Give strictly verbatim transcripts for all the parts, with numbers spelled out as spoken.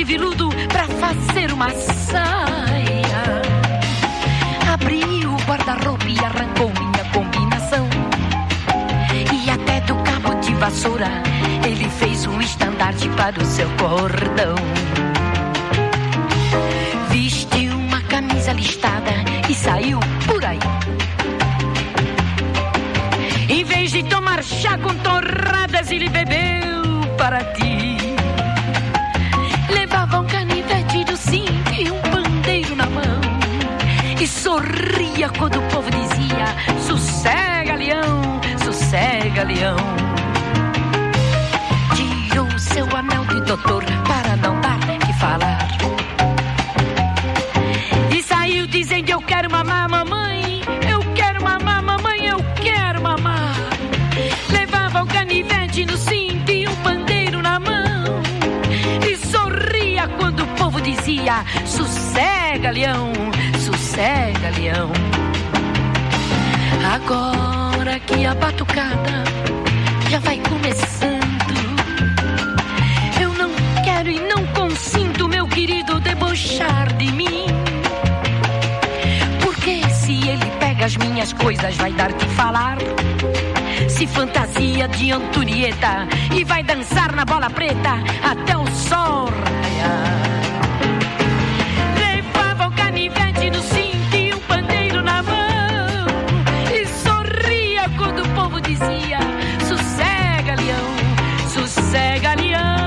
de veludo pra fazer uma saia. Abri o guarda-roupa e arrancou minha combinação. E até do cabo de vassoura ele fez um estandarte para o seu cordão. Vestiu uma camisa listada e saiu por aí. Em vez de tomar chá com torradas, ele bebeu para ti. Levava um canivete do cinto e um pandeiro na mão. E sorria quando o povo dizia: sossega, leão, sossega, leão. Tirou seu anel de doutor para não dar que falar. E saiu dizendo: eu quero mamar, mamãe, eu quero mamar, mamãe, eu quero mamar. Levava um canivete no cinto e um pandeiro na mão. E sorria quando o povo dizia: sossega, leão, sossega, leão. Agora que a batucada já vai começando, eu não quero e não consinto, meu querido, debochar de mim. Porque se ele pega as minhas coisas, vai dar que falar. Se fantasia de Antonieta e vai dançar na bola preta até o sol raiar. Levava o canivete no cinto e um pandeiro na mão. E sorria quando o povo dizia: sossega, leão, sossega, leão.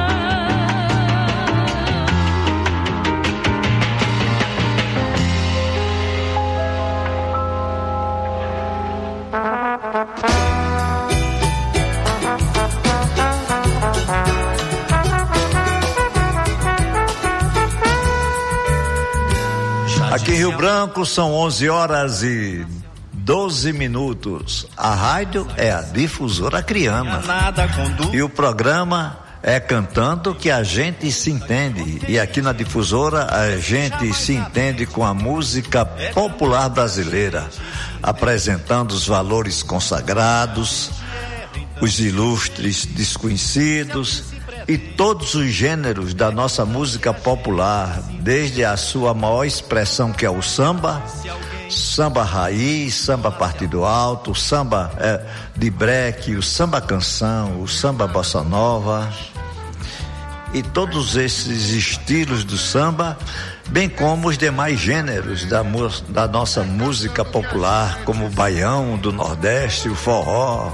Aqui em Rio Branco são onze horas e doze minutos. A rádio é a Difusora Criama. E o programa é Cantando que a gente se entende. E aqui na Difusora a gente se entende com a música popular brasileira, apresentando os valores consagrados, os ilustres desconhecidos e todos os gêneros da nossa música popular, desde a sua maior expressão, que é o samba, samba raiz, samba partido alto, samba é, de breque, o samba canção, o samba bossa nova e todos esses estilos do samba, bem como os demais gêneros da, da nossa música popular, como o baião do Nordeste, o forró,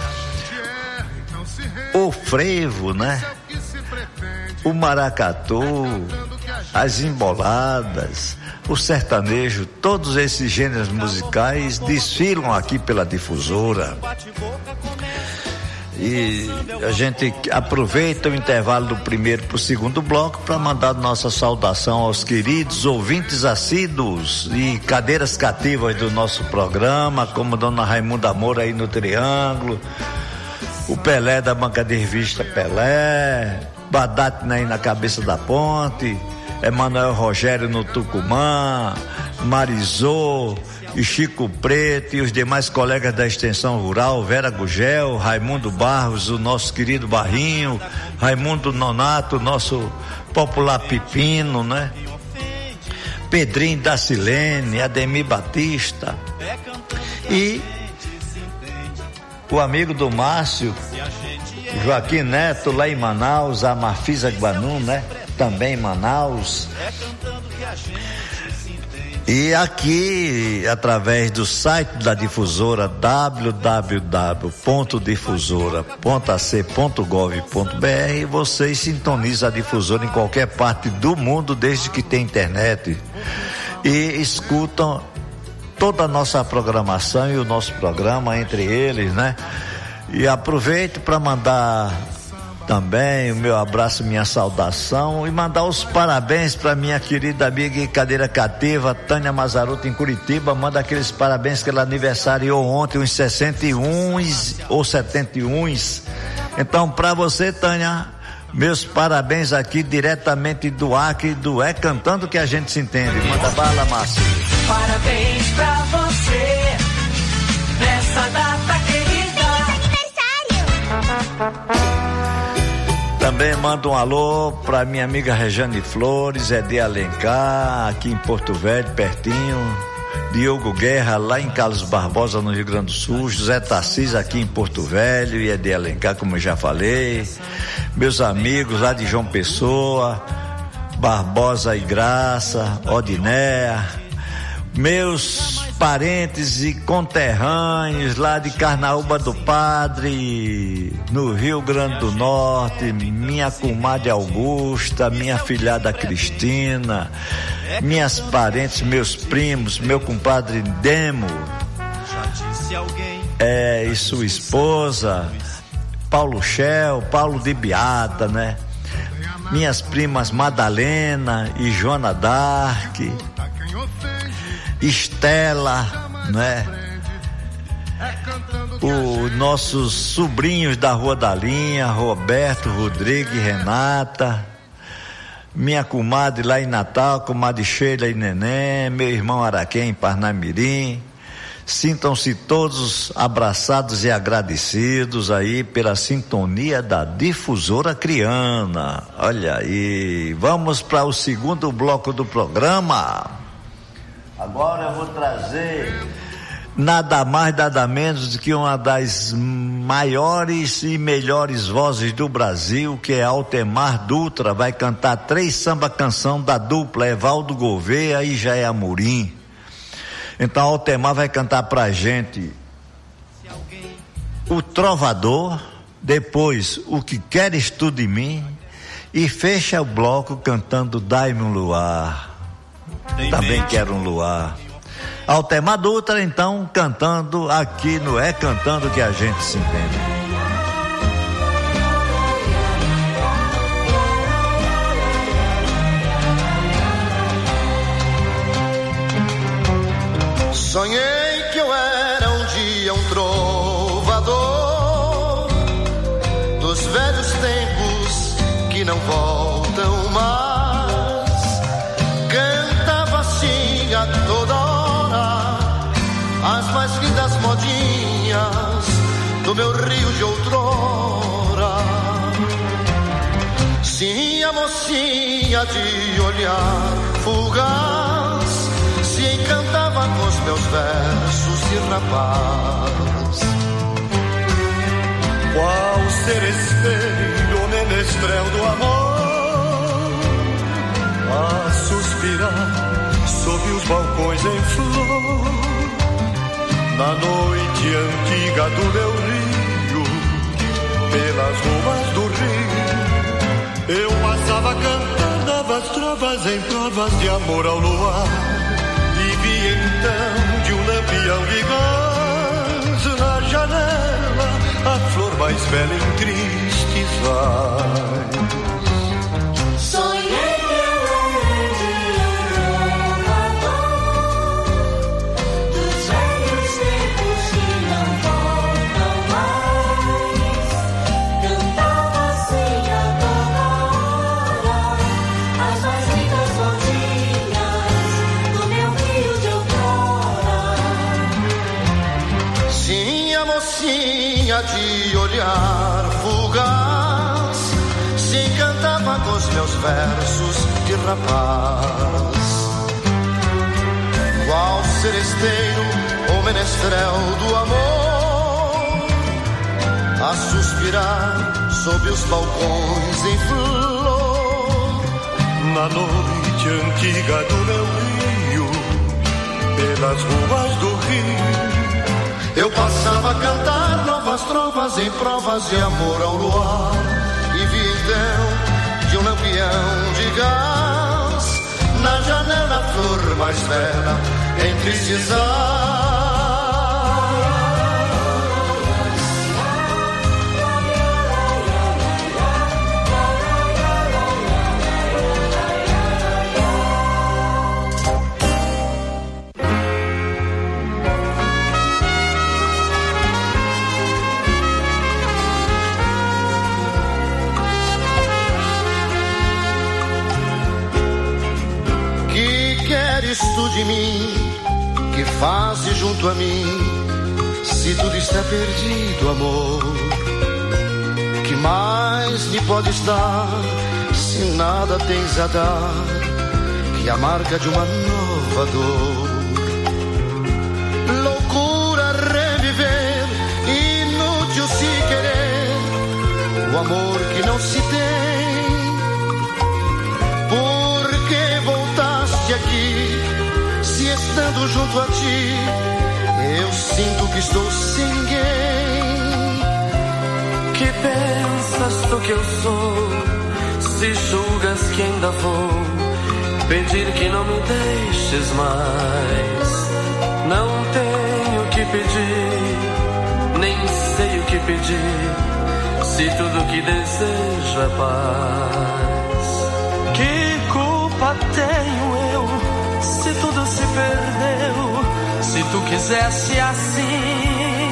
o frevo, né? O maracatu, as emboladas, o sertanejo, todos esses gêneros musicais desfilam aqui pela Difusora. E a gente aproveita o intervalo do primeiro para o segundo bloco para mandar nossa saudação aos queridos ouvintes assíduos e cadeiras cativas do nosso programa, como Dona Raimunda Moura aí no Triângulo, o Pelé da banca de revista Pelé, Badatna aí na cabeça da ponte, Emanuel Rogério no Tucumã, Marizô e Chico Preto e os demais colegas da extensão rural, Vera Gugel, Raimundo Barros, o nosso querido Barrinho, Raimundo Nonato, nosso popular Pepino, né? Pedrinho da Silene, Ademir Batista e o amigo do Márcio, Joaquim Neto, lá em Manaus, a Marfisa Guanum, né? Também em Manaus. E aqui, através do site da Difusora, w w w ponto difusora ponto a c ponto gov ponto b r, vocês sintonizam a Difusora em qualquer parte do mundo, desde que tem internet, e escutam toda a nossa programação e o nosso programa entre eles, né? E aproveito para mandar também o meu abraço, minha saudação e mandar os parabéns para minha querida amiga e cadeira cativa Tânia Mazzaroto em Curitiba. Manda aqueles parabéns que ela aniversariou ontem, uns sessenta e um ou setenta e um. Então, para você, Tânia, meus parabéns aqui diretamente do Acre, do É Cantando que a gente se entende. Manda bala, Márcio. Parabéns pra você nessa data querida. Tá Também mando um alô para minha amiga Rejane Flores, é de Alencar, aqui em Porto Velho, pertinho. Diogo Guerra, lá em Carlos Barbosa, no Rio Grande do Sul. José Tarcísio, aqui em Porto Velho, e é de Alencar, como eu já falei. Meus amigos lá de João Pessoa, Barbosa e Graça, Odinéia. Meus parentes e conterrâneos lá de Carnaúba do Padre, no Rio Grande do Norte, minha comadre Augusta, minha filhada Cristina, minhas parentes, meus primos, meu compadre Demo, é, e sua esposa, Paulo Shell, Paulo de Beata, né? Minhas primas Madalena e Joana Dark, Estela, né? Os nossos sobrinhos da Rua da Linha, Roberto, Rodrigo e Renata, minha comadre lá em Natal, comadre Sheila e Neném, meu irmão Araquém em Parnamirim. Sintam-se todos abraçados e agradecidos aí pela sintonia da Difusora Criana. Olha aí, vamos para o segundo bloco do programa. Agora eu vou trazer nada mais, nada menos do que uma das maiores e melhores vozes do Brasil, que é Altemar Dutra. Vai cantar três samba-canção da dupla Evaldo Gouveia e Jair Amorim. Então Altemar vai cantar pra gente O Trovador, depois O Que Queres Tu de Mim, e fecha o bloco cantando Dai-me um Luar. Também quero um luar. Altemar Dutra, então, cantando aqui no É Cantando que a gente se entende. Sonhei que eu era um dia um trovador dos velhos tempos que não voltam mais. A toda hora as mais lindas modinhas do meu rio de outrora. Sim, a mocinha de olhar fugaz se encantava com os meus versos de rapaz. Qual seresteiro menestrel do amor a suspirar sob os balcões em flor, na noite antiga do meu rio, pelas ruas do rio, eu passava cantando as trovas em provas de amor ao luar, e vi então de um lampião de gás na janela a flor mais bela em tristes vaios. Sonhei de olhar fugaz se encantava com os meus versos de rapaz. Qual seresteiro ou menestrel do amor a suspirar sob os balcões em flor, na noite antiga do meu rio, pelas ruas do rio, eu passava a cantar novas trovas em provas de amor ao luar, e vi então de um lampião de gás na janela a flor mais bela em tristes ais. Tu de mim, que fazes junto a mim, se tudo está perdido, amor, que mais triste pode estar se nada tens a dar, que a marca de uma nova dor. Loucura reviver, inútil se querer o amor que não se tem. Por que voltaste aqui, se estando junto a ti eu sinto que estou sem ninguém? Que pensas tu que eu sou, se julgas que ainda vou pedir que não me deixes mais? Não tenho que pedir, nem sei o que pedir, se tudo que desejo é paz. Que culpa tenho eu, se tudo se perdeu, se tu quisesse assim?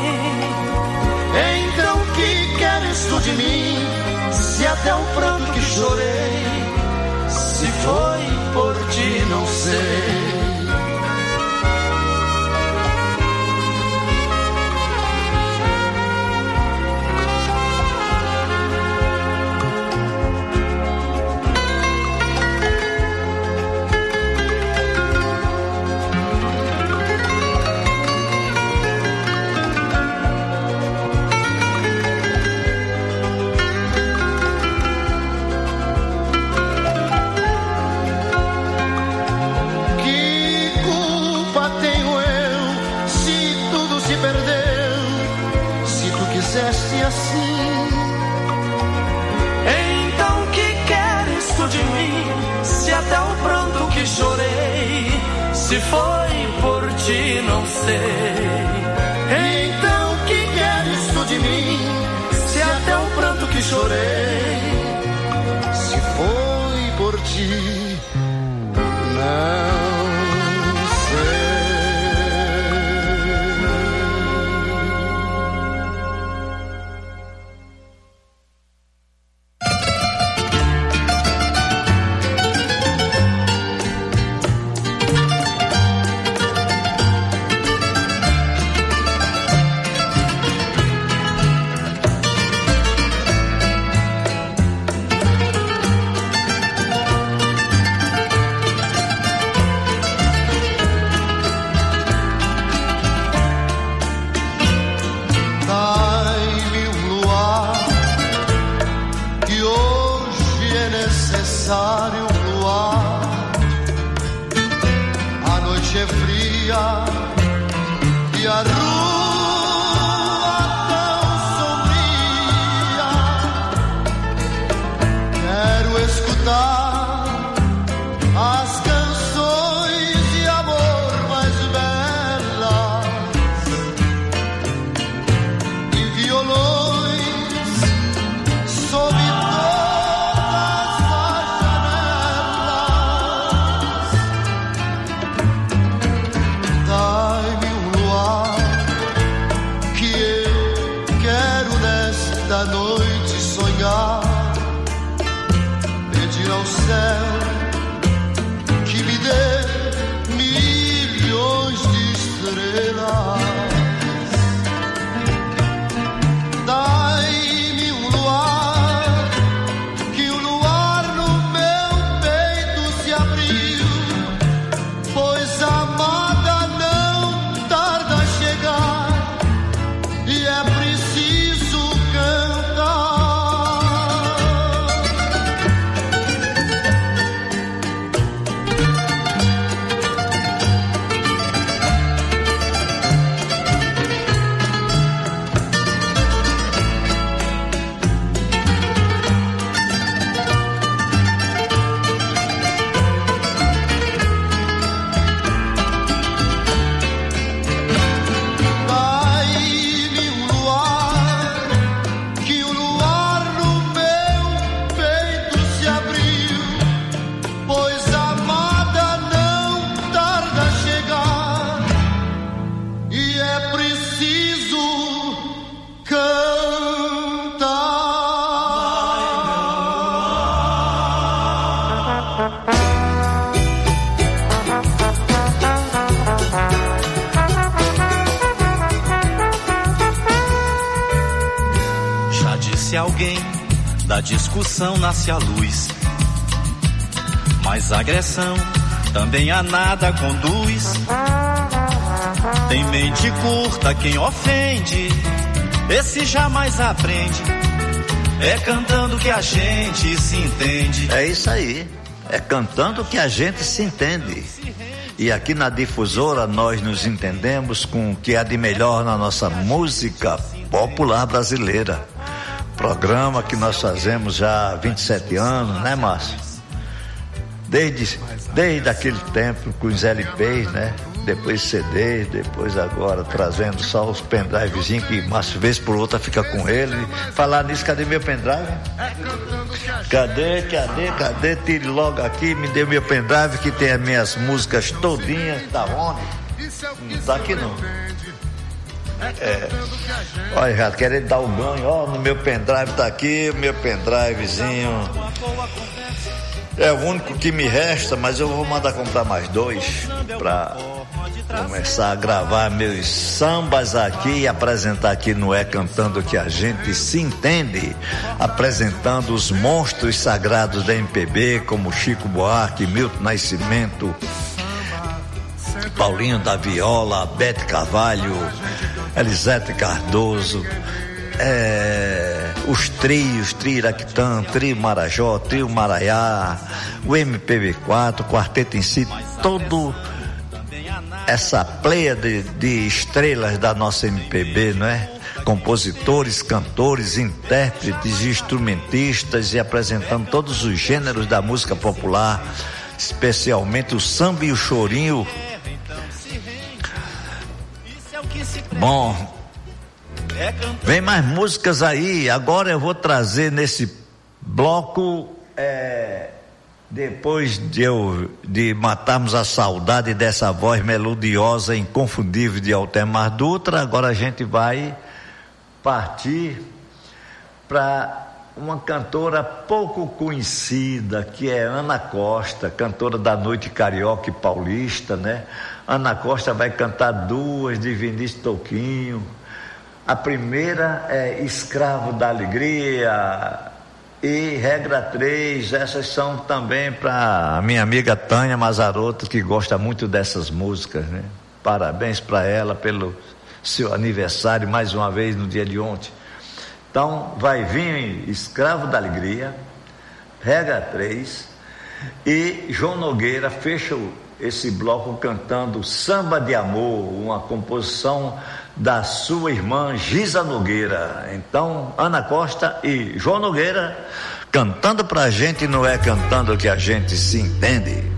Então que queres tu de mim, se até o pranto que chorei, se foi por ti não sei. Assim. Então que queres tu de mim, se até o pranto que chorei, se foi por ti não sei. Então que queres tu de mim, se até o pranto que chorei, se foi por ti não sei. Alguém Da discussão nasce a luz, mas a agressão também a nada conduz. Tem mente curta quem ofende, esse jamais aprende. É cantando que a gente se entende. É isso aí, é cantando que a gente se entende. E aqui na Difusora nós nos entendemos com o que há de melhor na nossa música popular brasileira. Programa que nós fazemos já há vinte e sete anos, né, Márcio? Desde, desde aquele tempo com os L Ps, né? Depois C Ds, depois agora trazendo só os pendrivezinhos que Márcio vez por outra fica com ele. Falar nisso, cadê meu pendrive? Cadê, cadê, cadê? Tire logo aqui, me dê meu pendrive que tem as minhas músicas todinhas. Tá onde? Não tá aqui não. É. Olha, já querendo dar o ganho, ó, no meu pendrive tá aqui, o meu pendrivezinho. É o único que me resta, mas eu vou mandar comprar mais dois pra começar a gravar meus sambas aqui e apresentar aqui no É Cantando que a gente se entende, apresentando os monstros sagrados da M P B, como Chico Buarque, Milton Nascimento, Paulinho da Viola, Bete Carvalho, Elisete Cardoso, é, os trios, Trio Iraquitã, Trio Marajó, Trio Maraiá, o M P B quatro, o quarteto em si, todo essa pleia de, de estrelas da nossa M P B, não é? Compositores, cantores, intérpretes, instrumentistas e apresentando todos os gêneros da música popular, especialmente o samba e o chorinho. Bom, vem mais músicas aí. Agora eu vou trazer nesse bloco, é, depois de, eu, de matarmos a saudade dessa voz melodiosa, inconfundível de Altemar Dutra, agora a gente vai partir para uma cantora pouco conhecida, que é Ana Costa, cantora da noite carioca e paulista, né? Ana Costa vai cantar duas de Vinícius Toquinho. A primeira é Escravo da Alegria e Regra três. Essas são também para a minha amiga Tânia Mazarotto, que gosta muito dessas músicas, né? Parabéns para ela pelo seu aniversário mais uma vez no dia de ontem. Então vai vir Escravo da Alegria, Regra três, e João Nogueira fecha esse bloco cantando Samba de Amor, uma composição da sua irmã Giza Nogueira. Então Ana Costa e João Nogueira cantando pra gente, não é cantando que a gente se entende.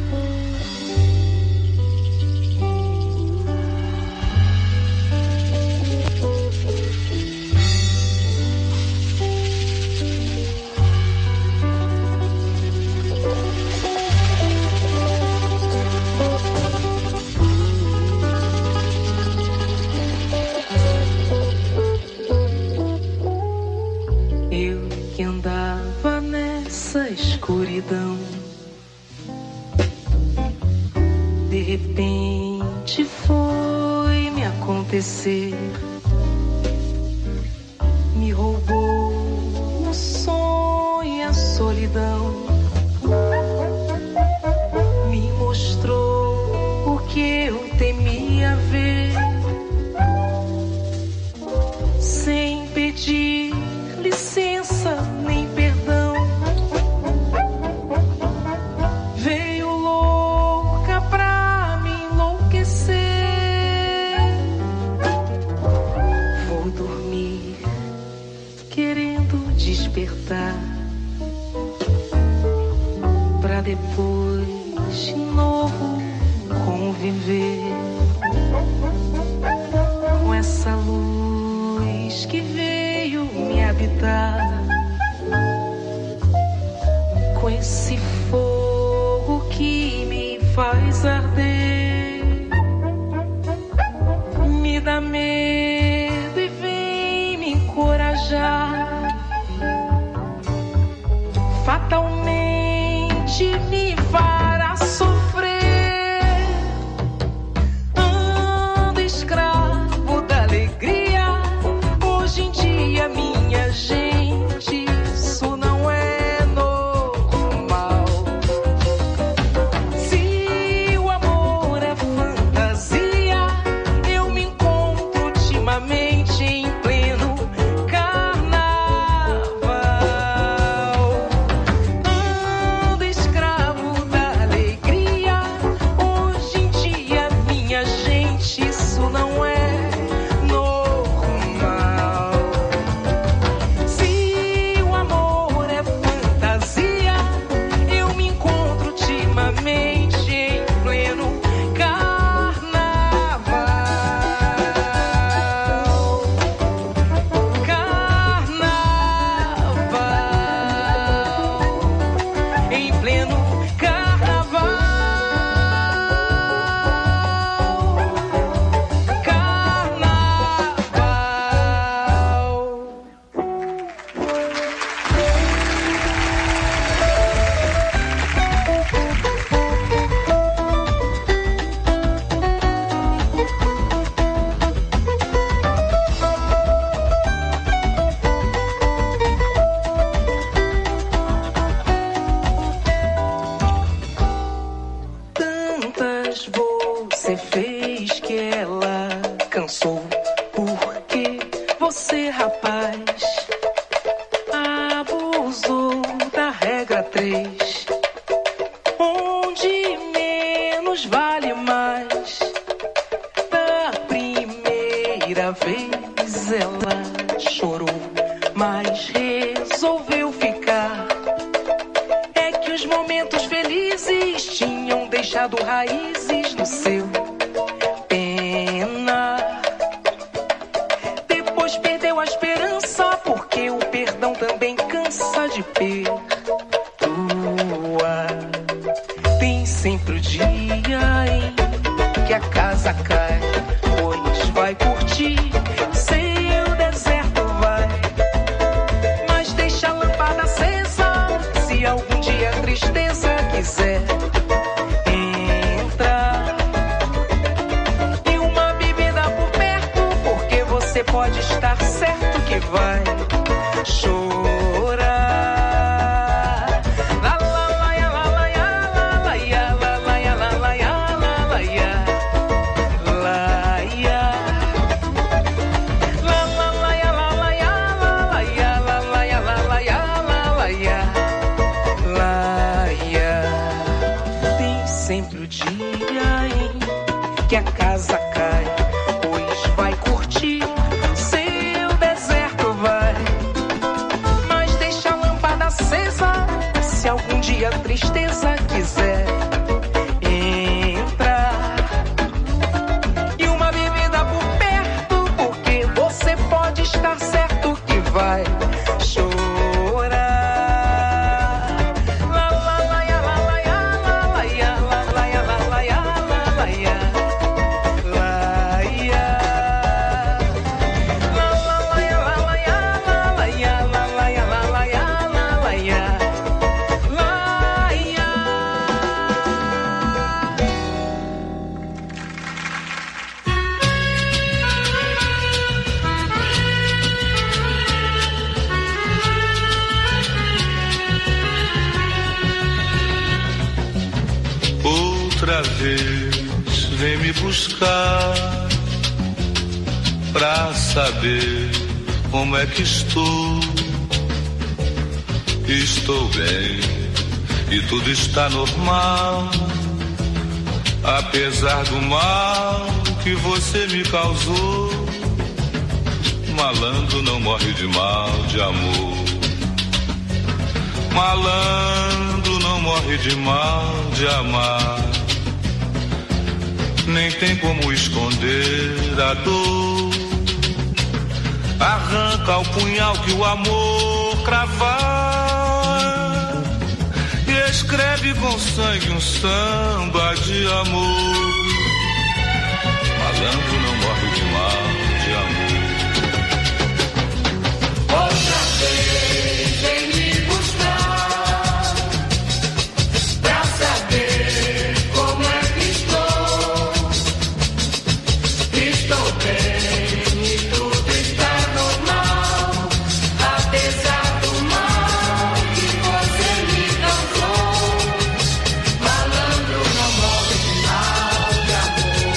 De repente foi me acontecer, me roubou o sonho e a solidão, me mostrou o que eu temia ver, sem pedir licença nem perdão. Veio louca pra me enlouquecer. Vou dormir querendo despertar, pra depois de novo conviver com essa luz que veio me habitar, com esse fogo que me faz arder, me dá medo e vem me encorajar, fatalmente me fará sofrer. Ando escravo da alegria, hoje em dia minha gente, sou resolveu ficar. É que os momentos felizes tinham deixado raízes no seu pena. Depois perdeu a esperança, porque o perdão também cansa de perdoar. Tem sempre o dia em que a casa cai, pois vai curtir. Seu deserto vai, mas deixa a lâmpada acesa. Se algum dia a tristeza quiser entrar, e uma bebida por perto, porque você pode estar certo que vai chorar. La la la ya, la la ya, la la ya, la la ya, la la ya, la la ya, la ya. La la la ya, la la ya, la la ya, la la ya, la la ya, la la ya, la ya. Tem sempre o dia em que a casa cai, pois vai curtir. Seu deserto vai, mas deixa a lâmpada acesa. Se algum dia a tristeza quiser entrar, e uma bebida por perto, porque você pode estar certo que vai chorar. La la la ya, la la ya, la la ya, la la ya, la la ya, la la ya, la ya. La la la ya, la la ya, la la ya, la la ya, la la ya, la la ya, la ya. Outra vez vem me buscar pra saber como é que estou. Estou bem e tudo está normal, apesar do mal que você me causou. Malandro não morre de mal de amor. Malandro não morre de mal de amar. Nem tem como esconder a dor. Arranca o punhal que o amor cravar e escreve com sangue um samba de amor. Malandro não morre de mal de amor. Outra vez vem me buscar pra saber como é que estou. Estou bem e tudo está normal, apesar do mal que você me causou. Malandro não morre de mal de amor.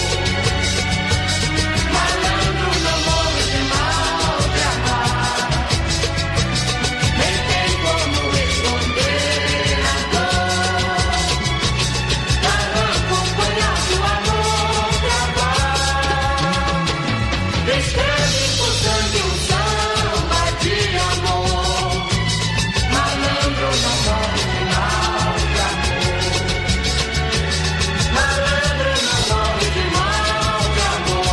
Malandro não morre de mal de amar. Nem tem como esconder a dor. Arranca o punhal do amor travar. Escreve por sangue um samba de amor. Malandro não morre de mal de amor. Malandro não morre de mal de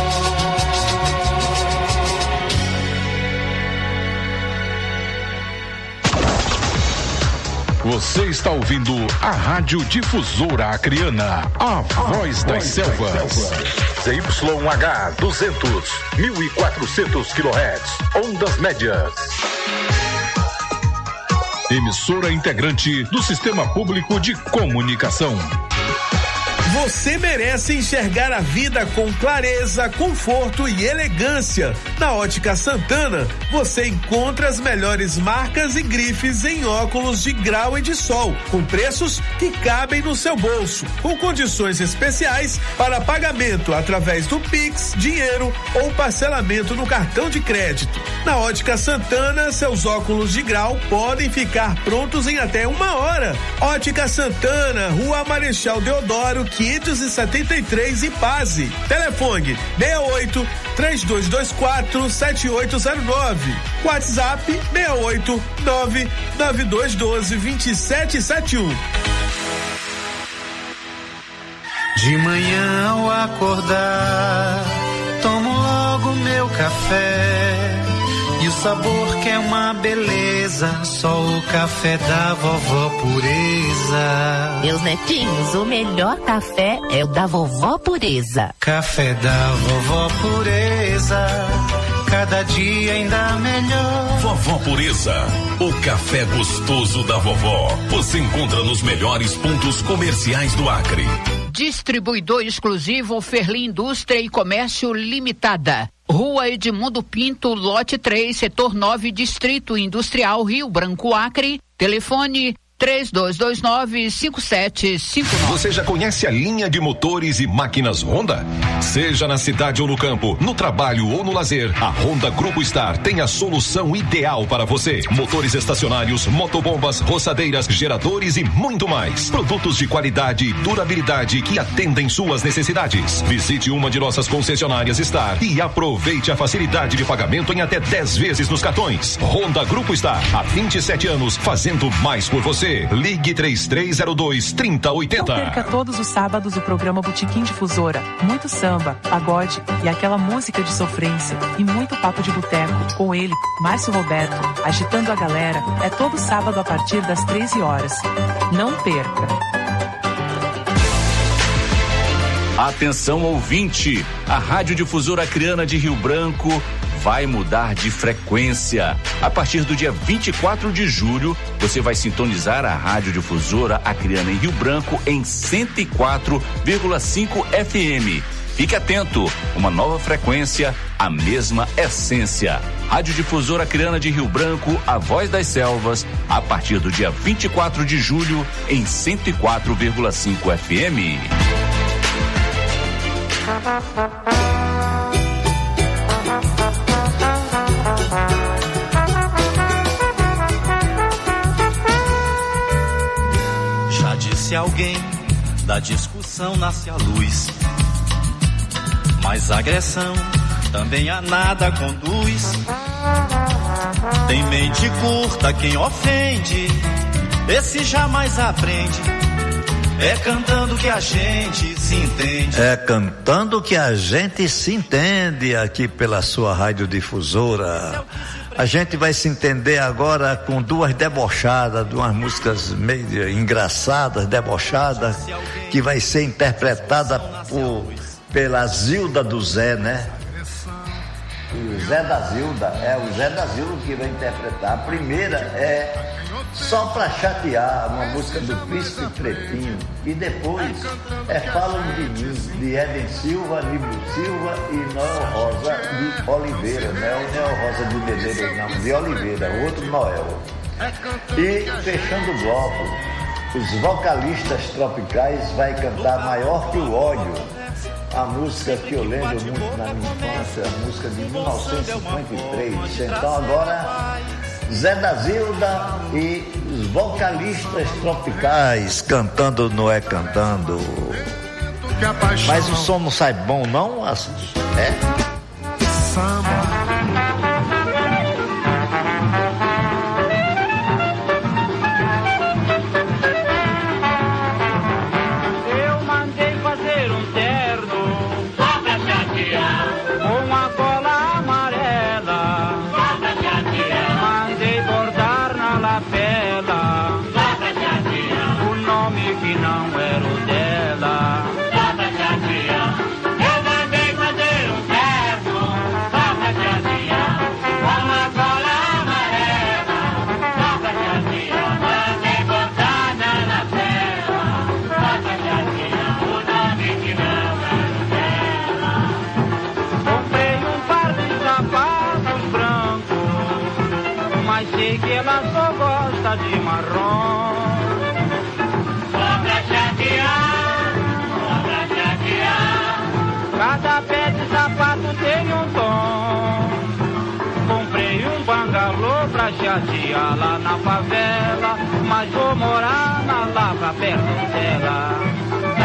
amor. Você está ouvindo a Rádio Difusora Acreana, a voz das selvas. Z Y H duzentos, mil e quatrocentos quilohertz, ondas médias. Emissora integrante do Sistema Público de Comunicação. Você merece enxergar a vida com clareza, conforto e elegância. Na Ótica Santana, você encontra as melhores marcas e grifes em óculos de grau e de sol, com preços que cabem no seu bolso, com condições especiais para pagamento através do Pix, dinheiro ou parcelamento no cartão de crédito. Na Ótica Santana, seus óculos de grau podem ficar prontos em até uma hora. Ótica Santana, Rua Marechal Deodoro, quinhentos e setenta e três em Paz. Telefone seis oito, três dois dois quatro, sete oito zero nove. WhatsApp seis oito, nove nove dois um dois, dois sete sete um. De manhã ao acordar, tomo logo meu café. E o sabor que é uma beleza, só o café da vovó Pureza. Meus netinhos, o melhor café é o da vovó Pureza. Café da vovó Pureza, cada dia ainda melhor. Vovó Pureza, o café gostoso da vovó. Você encontra nos melhores pontos comerciais do Acre. Distribuidor exclusivo Ferli Indústria e Comércio Limitada. Rua Edmundo Pinto, lote três, setor nove, Distrito Industrial Rio Branco, Acre. Telefone três dois dois nove, cinco sete cinco nove. Você já conhece a linha de motores e máquinas Honda? Seja na cidade ou no campo, no trabalho ou no lazer, a Honda Grupo Star tem a solução ideal para você. Motores estacionários, motobombas, roçadeiras, geradores e muito mais. Produtos de qualidade e durabilidade que atendem suas necessidades. Visite uma de nossas concessionárias Star e aproveite a facilidade de pagamento em até dez vezes nos cartões. Honda Grupo Star, há vinte e sete anos, fazendo mais por você. Ligue três três zero dois, três zero oito zero. Não perca todos os sábados o programa Botequim Difusora. Muito samba, pagode e aquela música de sofrência e muito papo de boteco com ele, Márcio Roberto, agitando a galera. É todo sábado a partir das treze horas. Não perca. Atenção ouvinte, a Rádio Difusora Acreana de Rio Branco vai mudar de frequência. A partir do dia vinte e quatro de julho, você vai sintonizar a Rádio Difusora Acreana em Rio Branco em cento e quatro vírgula cinco F M. Fique atento, uma nova frequência, a mesma essência. Rádio Difusora Acreana de Rio Branco, a voz das selvas, a partir do dia vinte e quatro de julho em cento e quatro vírgula cinco F M. Já disse alguém, da discussão nasce a luz, mas a agressão também a nada conduz. Tem mente curta quem ofende, esse jamais aprende. É cantando que a gente se entende. É cantando que a gente se entende aqui pela sua radiodifusora. A gente vai se entender agora com duas debochadas, duas músicas meio engraçadas, debochadas, que vai ser interpretada por, pela Zilda do Zé, né? O Zé da Zilda, é o Zé da Zilda que vai interpretar. A primeira é Só Pra Chatear, uma música do Príncipe Pretinho. E depois é Falam de Mim, de Eden Silva, Niblo Silva e Noel Rosa de Oliveira. Não é o Noel Rosa de Medeiros, não, de Oliveira, o outro Noel. E fechando o bloco, os Vocalistas Tropicais vai cantar Maior que o Ódio, a música que eu lembro muito na minha infância, a música de mil novecentos e cinquenta e três. Então agora Zé da Zilda e os Vocalistas Tropicais cantando Não É Cantando. Mas o som não sai bom não? É? Samba. Que ela só gosta de marrom. Só pra chatear, só pra chatear. Cada pé de sapato tem um tom. Comprei um bangalô pra chatear lá na favela, mas vou morar na Lapa perto dela. Só pra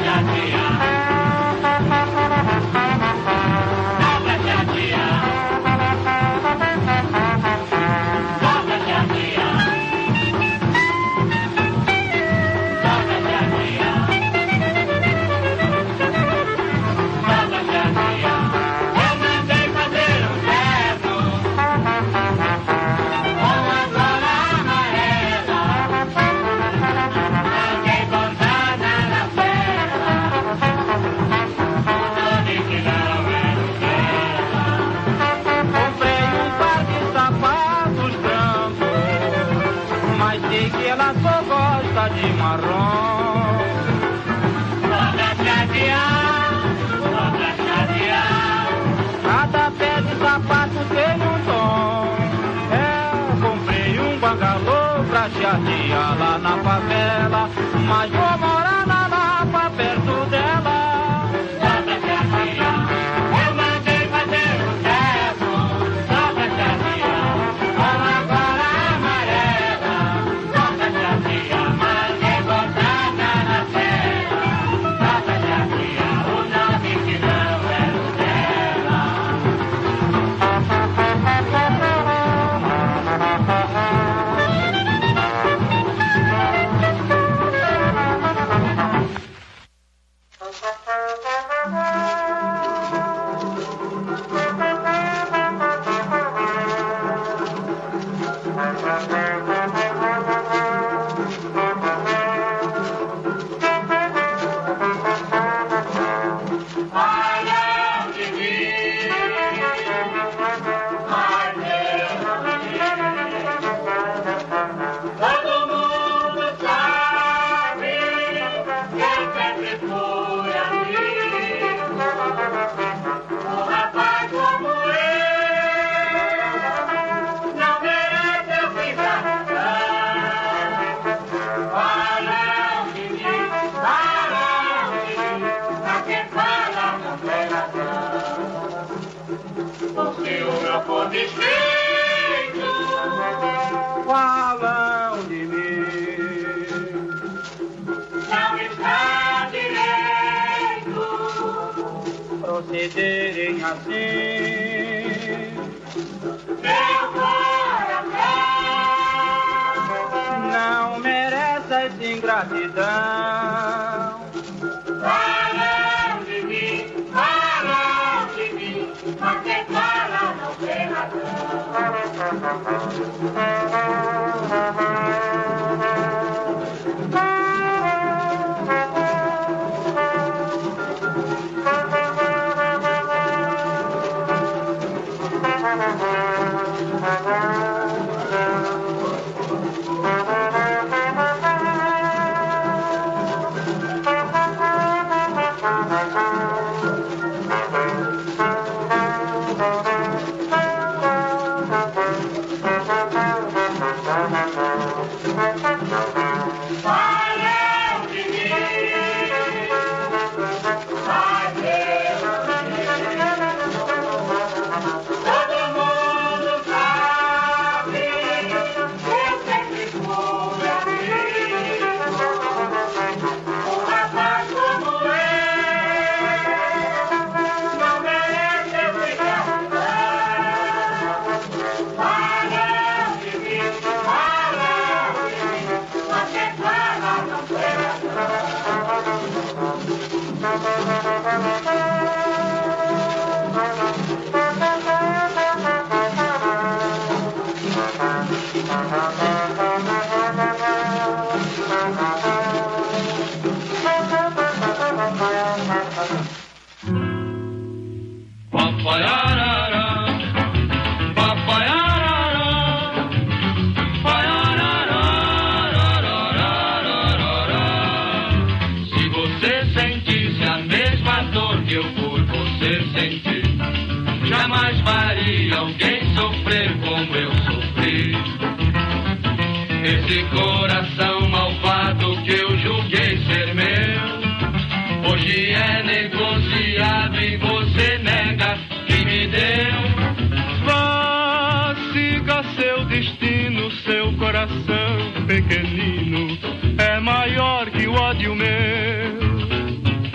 Lá na favela, mas vou morar na Lapa, perto dela. Santa Tia, eu mandei fazer um teto. Santa Tia, com a vara amarela. Santa Tia, mandei botar na tela. Santa Tia, o nome que não era o dela. Falam de mim, não está direito procederem assim. Meu coração não merece essa ingratidão. Falam de mim, falam de mim, mas quem fala não tem razão. Esse coração malvado que eu julguei ser meu, hoje é negociado e você nega que me deu. Vá, siga seu destino, seu coração pequenino é maior que o ódio meu.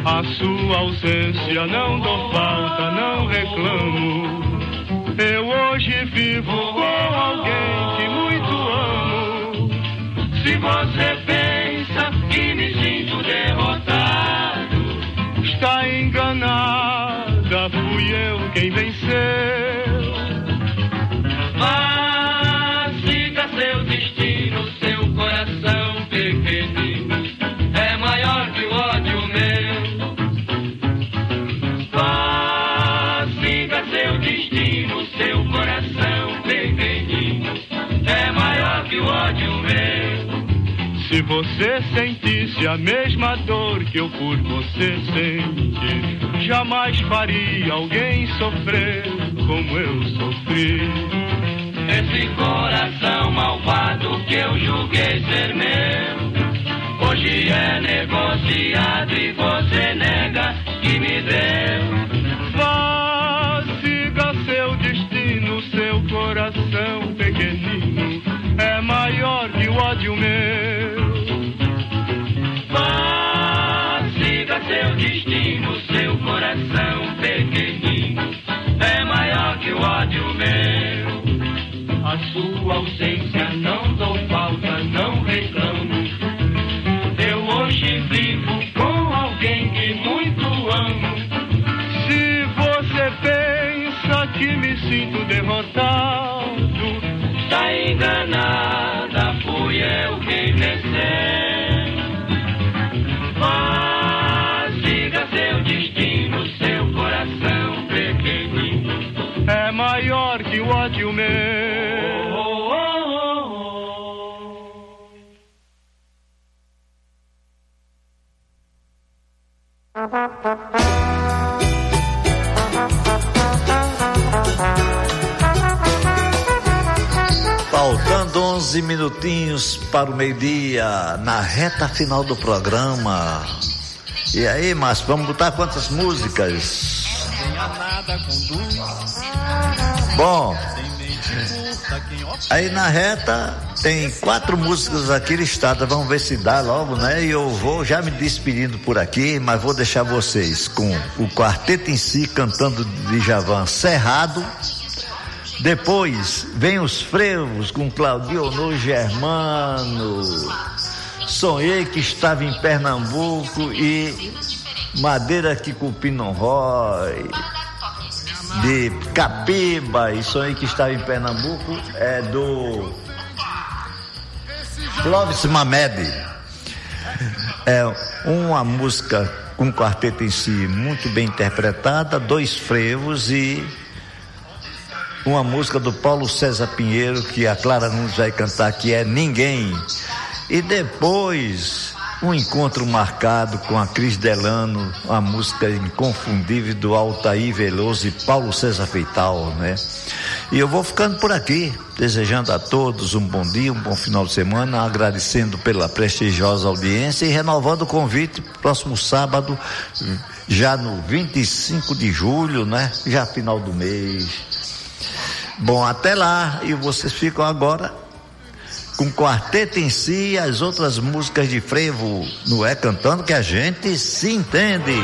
A sua ausência não dou falta, não reclamo. Eu hoje vivo com alguém que muito amo. Se você pensa que me sinto derrotado, está enganada, fui eu quem venceu. Vá, siga seu destino, seu coração pequenino é maior que o ódio meu. Vá, siga seu destino, seu coração pequenino é maior que o ódio meu. Se você sentisse a mesma dor que eu por você senti, jamais faria alguém sofrer como eu sofri. Esse coração malvado que eu julguei ser meu, hoje é negociado e você nega que me deu. Vá, siga seu destino, seu coração pequenino é maior que o ódio meu. Vá, siga seu destino, seu coração pequenino é maior que o ódio meu. A sua ausência não dou falta, não reclamo. Eu hoje vivo com alguém que muito amo. Se você pensa que me sinto derrotado, está enganada, fui eu quem venceu. Vá, siga seu destino, seu coração pequenino é maior que o ódio meu. Faltando onze minutinhos para o meio-dia, na reta final do programa. E aí, Márcio, vamos botar quantas músicas? Bom, aí na reta tem quatro músicas aqui listadas, vamos ver se dá logo, né? E eu vou já me despedindo por aqui, mas vou deixar vocês com o quarteto em si cantando de Djavan Cerrado. Depois vem os Frevos com Claudionor Germano, Sonhei que estava em Pernambuco e Madeira que Cupim não rói, de Capiba, e Sonhei que estava em Pernambuco é do Clóvis Mamed. É uma música com quarteto em si muito bem interpretada, dois frevos e uma música do Paulo César Pinheiro que a Clara Nunes vai cantar, que é Ninguém. E depois um encontro marcado com a Cris Delano, uma música inconfundível do Altair Veloso e Paulo César Feital, né? E eu vou ficando por aqui, desejando a todos um bom dia, um bom final de semana, agradecendo pela prestigiosa audiência e renovando o convite próximo sábado, já no vinte e cinco de julho, né? Já final do mês. Bom, até lá, e vocês ficam agora com quarteto em si e as outras músicas de frevo no É Cantando que a gente se entende.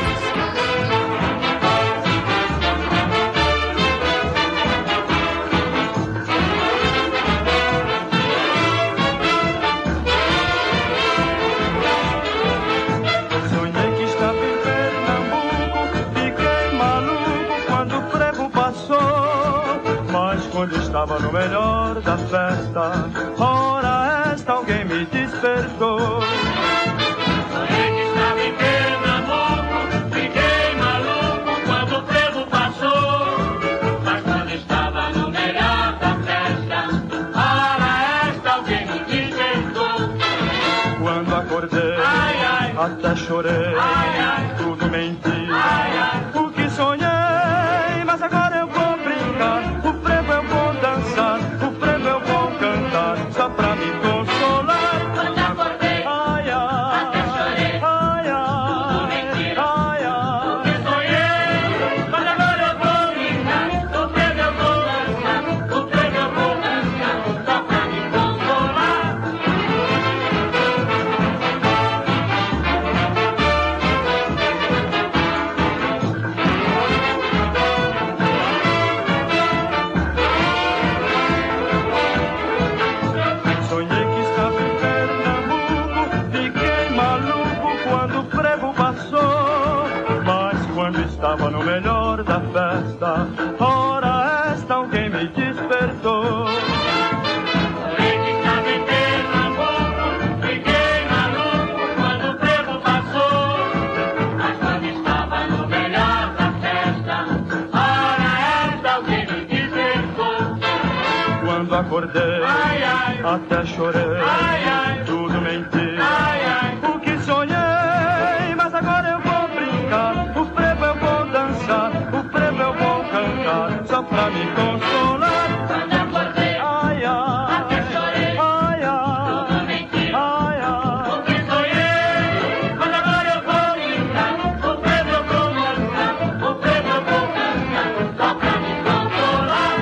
Sonhei que estava em Pernambuco, fiquei maluco quando o frevo passou, mas quando estava no melhor da festa, ora esta alguém me despertou. Sonhei que estava em Pernambuco, fiquei maluco quando o frevo passou, mas quando estava no melhor da festa, ora esta alguém me despertou. Quando acordei, ai, ai, até chorei, ai, ai, tudo mentira, ai, ai, o que sonhei, mas agora eu vou brincar, o frevo eu vou dançar, o frevo eu vou cantar, só pra me consolar. quando acordei, Ai, ai, até chorei, ai, tudo ai, mentira, ai, o ai. que sonhei, mas agora eu vou brincar, o frevo eu vou dançar, o frevo eu vou dançar, só pra me consolar. estava no melhor da festa. Ora, esta alguém me despertou. Acordei, ai, ai, até chorei, ai, ai, tudo mentira, ai, ai, o que sonhei, mas agora eu vou brincar, o frevo eu vou dançar, o frevo eu vou cantar, só pra me consolar. Quando acordei, ai, ai, até chorei, ai, ai, tudo mentira, ai, ai, o que sonhei, mas agora eu vou brincar, o frevo eu vou dançar, o frevo eu vou cantar, só pra me consolar.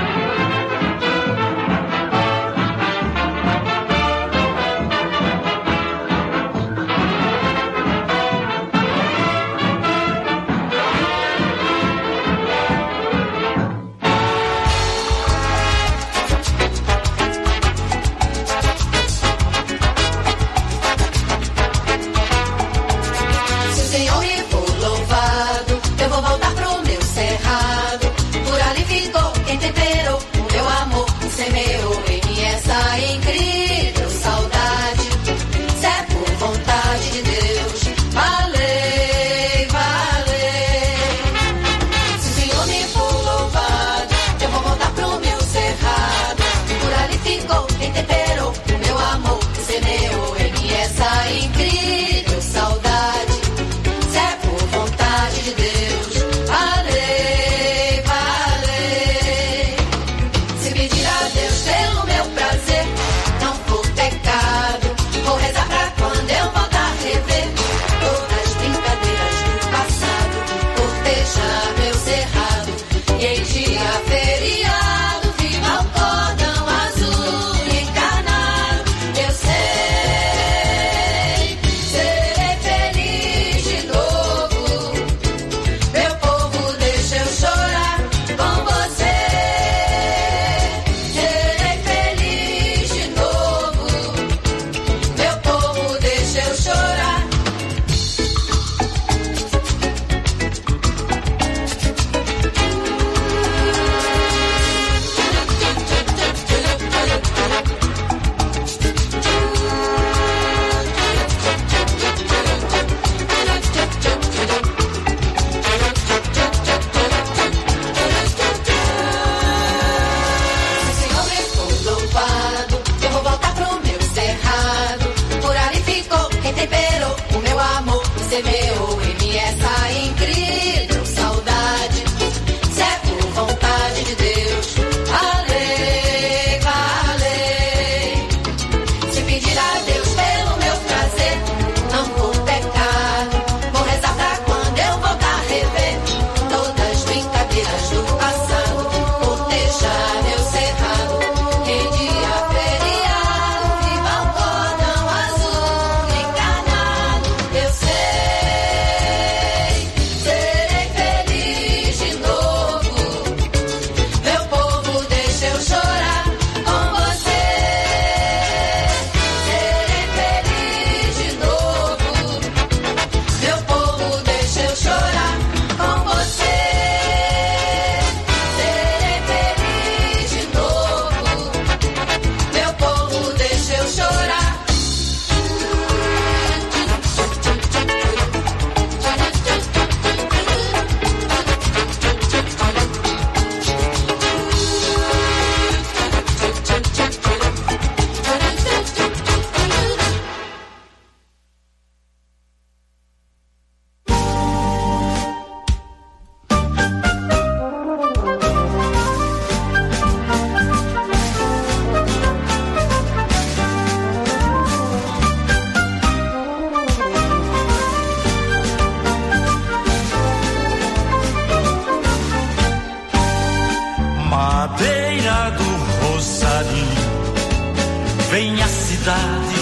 Vem a cidade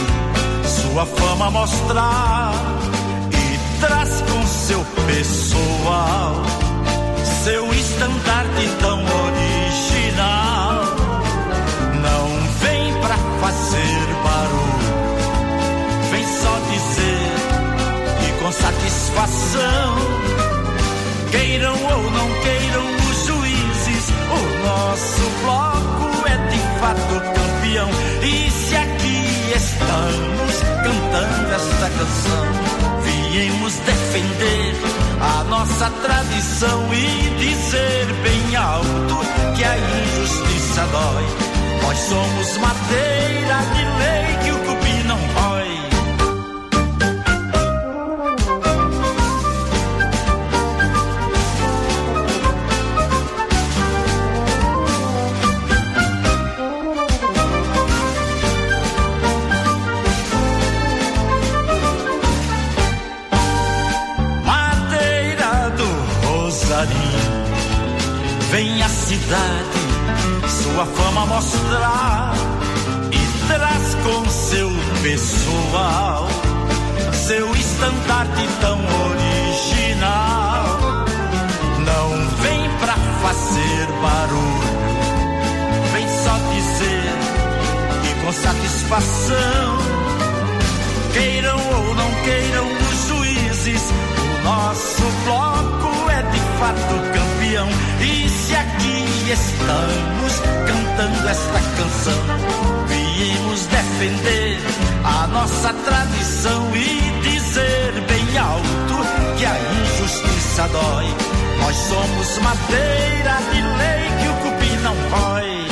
sua fama mostrar e traz com seu pessoal seu estandarte tão original. Não vem pra fazer barulho, vem só dizer e com satisfação Queiram ou não queiram os juízes, o nosso bloco é de fato campeão. E se aqui estamos cantando esta canção, viemos defender a nossa tradição e dizer bem alto que a injustiça dói. Nós somos madeira de lei que o cupim não rói. Vem a cidade sua fama mostrar e traz com seu pessoal seu estandarte tão original. Não vem pra fazer barulho, vem só dizer e com satisfação. Queiram ou não queiram os juízes, o nosso bloco é de fato campeão. E se aqui estamos cantando esta canção, viemos defender a nossa tradição e dizer bem alto que a injustiça dói. Nós somos madeira de lei que o cupim não rói.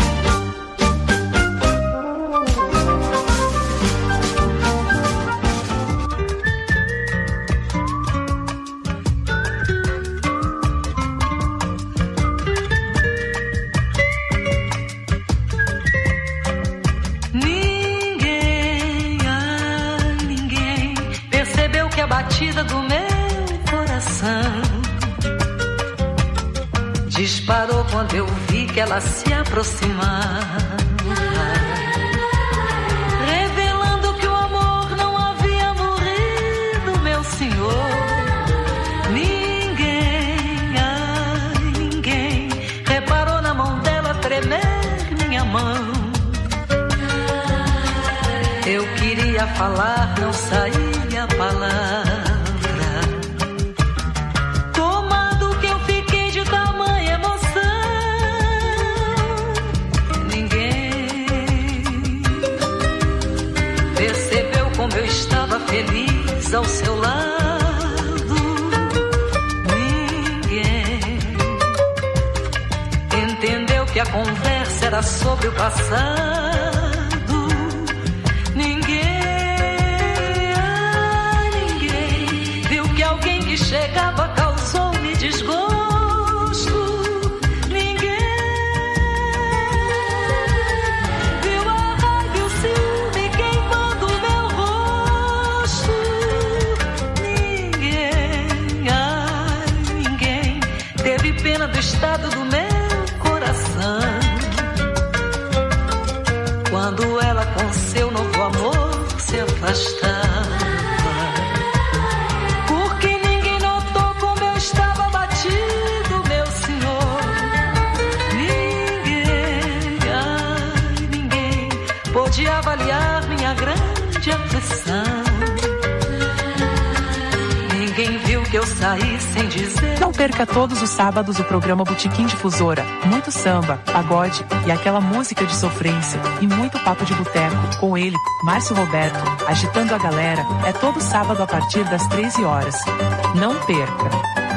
Do meu coração disparou quando eu vi que ela se aproximava, revelando que o amor não havia morrido, meu senhor. Ninguém, ai, ninguém reparou na mão dela tremer minha mão. Eu queria falar, não saía a palavra. Feliz ao seu lado, ninguém entendeu que a conversa era sobre o passado. Ninguém, ah, ninguém viu que alguém que chegava causou-me desgosto. Do estado do meu coração, quando ela com seu novo amor se afastava, porque ninguém notou como eu estava abatido, meu senhor. Ninguém, ai, ninguém pôde avaliar minha grande aflição. Ninguém viu que eu saí sem dizer. Não perca todos os sábados o programa Botequim Difusora. Muito samba, pagode e aquela música de sofrência e muito papo de boteco com ele, Márcio Roberto, agitando a galera. É todo sábado a partir das treze horas. Não perca.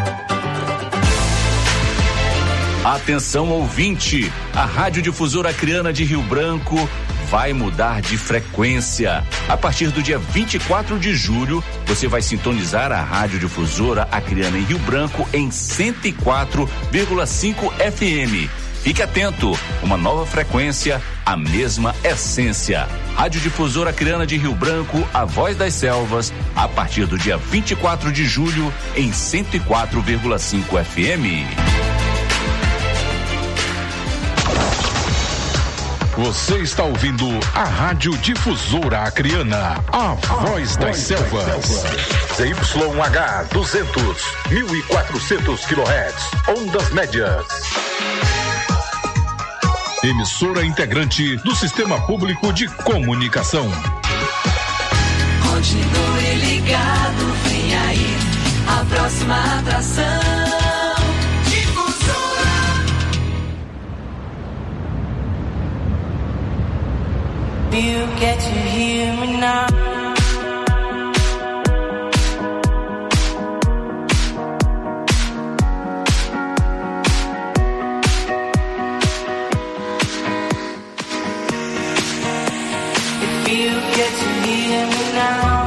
Atenção ouvinte, a Rádio Difusora Acreana de Rio Branco vai mudar de frequência. A partir do dia vinte e quatro de julho, você vai sintonizar a Rádio Difusora Acreana em Rio Branco em cento e quatro vírgula cinco F M. Fique atento, uma nova frequência, a mesma essência. Rádio Difusora Acreana de Rio Branco, a voz das selvas, a partir do dia vinte e quatro de julho em cento e quatro vírgula cinco F M. Você está ouvindo a Rádio Difusora Acreana, a voz das selvas. Z Y H duzentos, mil e quatrocentos quilohertz, ondas médias. Emissora integrante do Sistema Público de Comunicação. Continue ligado, vem aí a próxima atração. You get to hear me now. If you get to hear me now.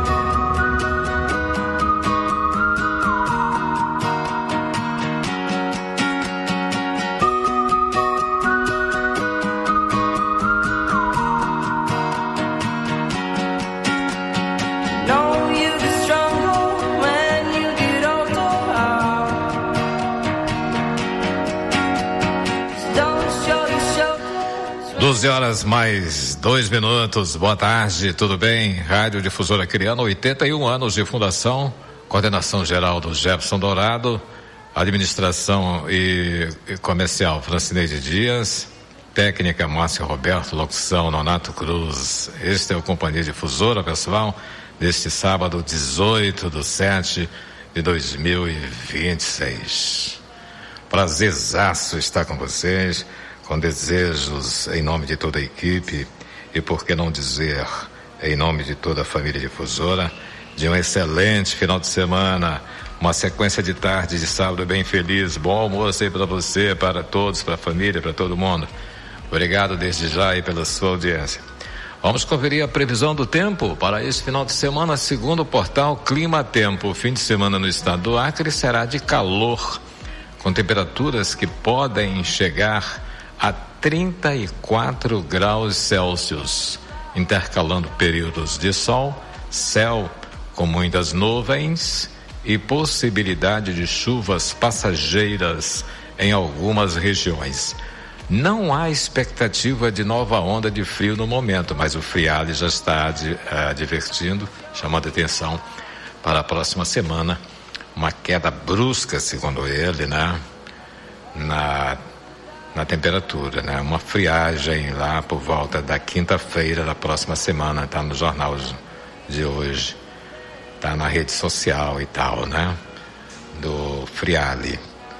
doze horas mais dois minutos. Boa tarde, tudo bem? Rádio Difusora Criana, oitenta e um anos de fundação, coordenação geral do Jefferson Dourado, administração e, e comercial Francineide Dias, técnica Márcia Roberto, locução Nonato Cruz. Este é o Companhia Difusora, pessoal, deste sábado dezoito de setembro de dois mil e vinte e seis. Prazerzaço estar com vocês, com desejos em nome de toda a equipe e, por que não dizer, em nome de toda a família difusora, de um excelente final de semana, uma sequência de tarde de sábado bem feliz, bom almoço aí para você, para todos, para a família, para todo mundo. Obrigado desde já aí pela sua audiência. Vamos conferir a previsão do tempo para esse final de semana, segundo o portal Clima Tempo. O fim de semana no estado do Acre será de calor, com temperaturas que podem chegar a trinta e quatro graus Celsius, intercalando períodos de sol, céu com muitas nuvens e possibilidade de chuvas passageiras em algumas regiões. Não há expectativa de nova onda de frio no momento, mas o Friale já está ad, advertindo, chamando atenção para a próxima semana, uma queda brusca, segundo ele, né? Na na temperatura, né? Uma friagem lá por volta da quinta-feira da próxima semana, tá no jornal de hoje, tá na rede social e tal, né? Do Friale,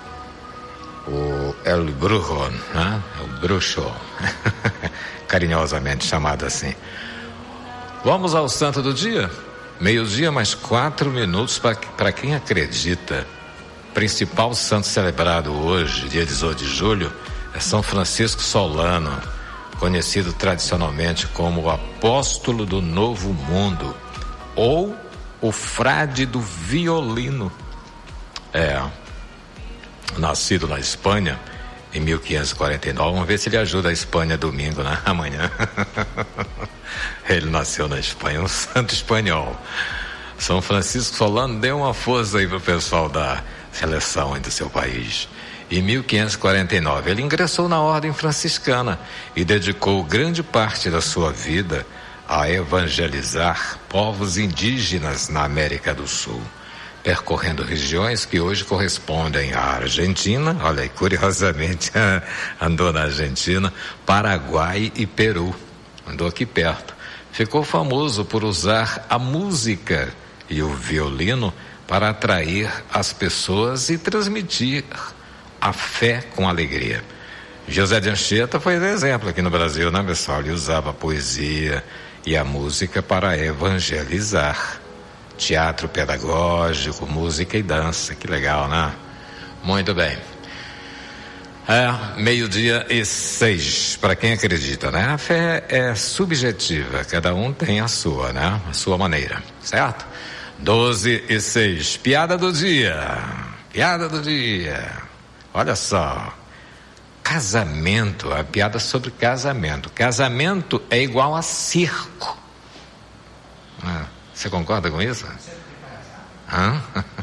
o El Brujo, né? O bruxo, carinhosamente chamado assim. Vamos ao santo do dia? Meio-dia mais quatro minutos para quem acredita. Principal santo celebrado hoje, dia dezoito de julho, é São Francisco Solano, conhecido tradicionalmente como o apóstolo do Novo Mundo ou o frade do violino. É, nascido na Espanha em mil quinhentos e quarenta e nove. Vamos ver se ele ajuda a Espanha domingo, né? Amanhã. Ele nasceu na Espanha, um santo espanhol. São Francisco Solano, deu uma força aí pro pessoal da seleção aí do seu país. Em mil quinhentos e quarenta e nove, ele ingressou na ordem franciscana e dedicou grande parte da sua vida a evangelizar povos indígenas na América do Sul, percorrendo regiões que hoje correspondem à Argentina, olha aí, curiosamente andou na Argentina, Paraguai e Peru, andou aqui perto. Ficou famoso por usar a música e o violino para atrair as pessoas e transmitir a fé com alegria. José de Anchieta foi exemplo aqui no Brasil, né, pessoal? Ele usava a poesia e a música para evangelizar. Teatro pedagógico, música e dança, que legal, né? Muito bem. É, meio-dia e seis, para quem acredita, né? A fé é subjetiva, cada um tem a sua, né? A sua maneira, certo? doze e seis, piada do dia, piada do dia. Olha só, casamento, a piada sobre casamento. Casamento é igual a circo. Ah, você concorda com isso? Hã?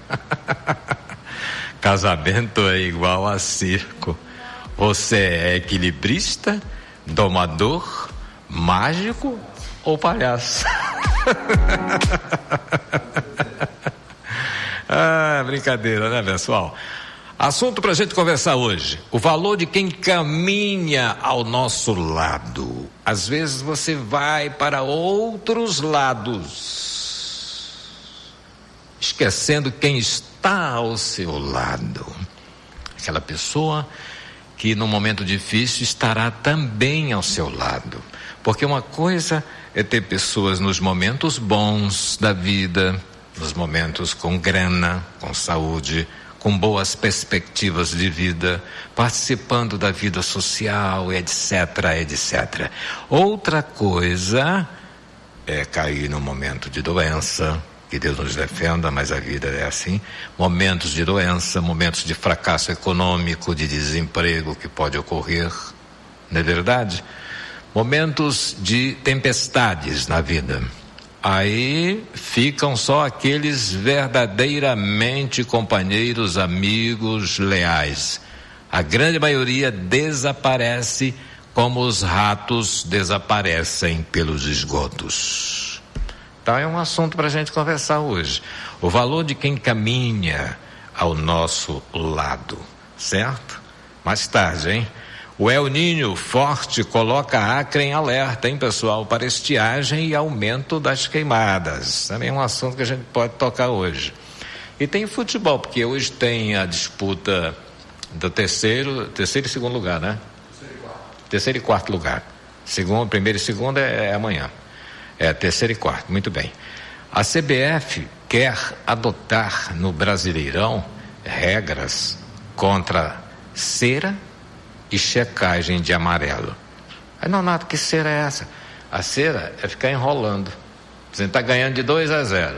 Casamento é igual a circo. Você é equilibrista, domador, mágico ou palhaço? Ah, brincadeira, né, pessoal? Assunto pra gente conversar hoje: o valor de quem caminha ao nosso lado. Às vezes você vai para outros lados, esquecendo quem está ao seu lado. Aquela pessoa que no momento difícil estará também ao seu lado. Porque uma coisa é ter pessoas nos momentos bons da vida, nos momentos com grana, com saúde, com boas perspectivas de vida, participando da vida social, etc, etcétera. Outra coisa é cair no momento de doença, que Deus nos defenda, mas a vida é assim, momentos de doença, momentos de fracasso econômico, de desemprego que pode ocorrer, não é verdade? Momentos de tempestades na vida. Aí ficam só aqueles verdadeiramente companheiros, amigos, leais. A grande maioria desaparece como os ratos desaparecem pelos esgotos. Então é um assunto para a gente conversar hoje. O valor de quem caminha ao nosso lado, certo? Mais tarde, hein? O El Niño forte coloca Acre em alerta, hein, pessoal, para estiagem e aumento das queimadas. Também é um assunto que a gente pode tocar hoje. E tem futebol, porque hoje tem a disputa do terceiro, terceiro e segundo lugar, né? Terceiro e quarto. Terceiro e quarto lugar. Segundo, primeiro e segundo é, é amanhã. É terceiro e quarto, muito bem. A C B F quer adotar no Brasileirão regras contra cera e checagem de amarelo. Aí, Nonato, que cera é essa? A cera é ficar enrolando. Você está ganhando de dois a zero.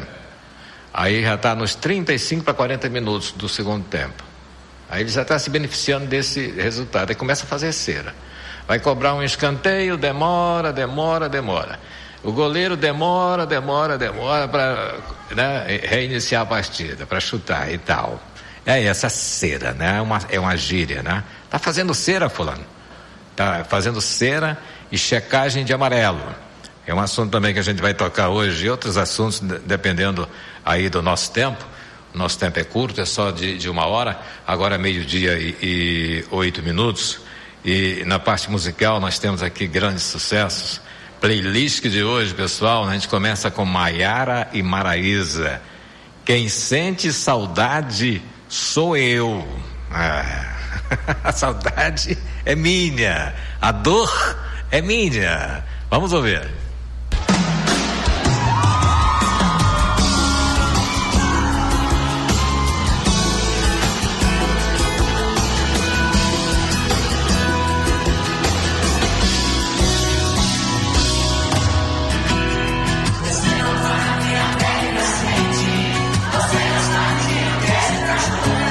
Aí já está nos trinta e cinco para quarenta minutos do segundo tempo. Aí ele já está se beneficiando desse resultado. Aí começa a fazer cera. Vai cobrar um escanteio, demora, demora, demora. O goleiro demora, demora, demora para, né, reiniciar a partida, para chutar e tal. É essa cera, né? É uma, é uma gíria, né? Tá fazendo cera, fulano. Tá fazendo cera e checagem de amarelo. É um assunto também que a gente vai tocar hoje e outros assuntos, dependendo aí do nosso tempo. O nosso tempo é curto, é só de, de uma hora. Agora é meio-dia e, e oito minutos. E na parte musical nós temos aqui grandes sucessos. Playlist de hoje, pessoal, a gente começa com Maiara e Maraísa. Quem sente saudade sou eu. Ah, a saudade é minha, a dor é minha. Vamos ouvir.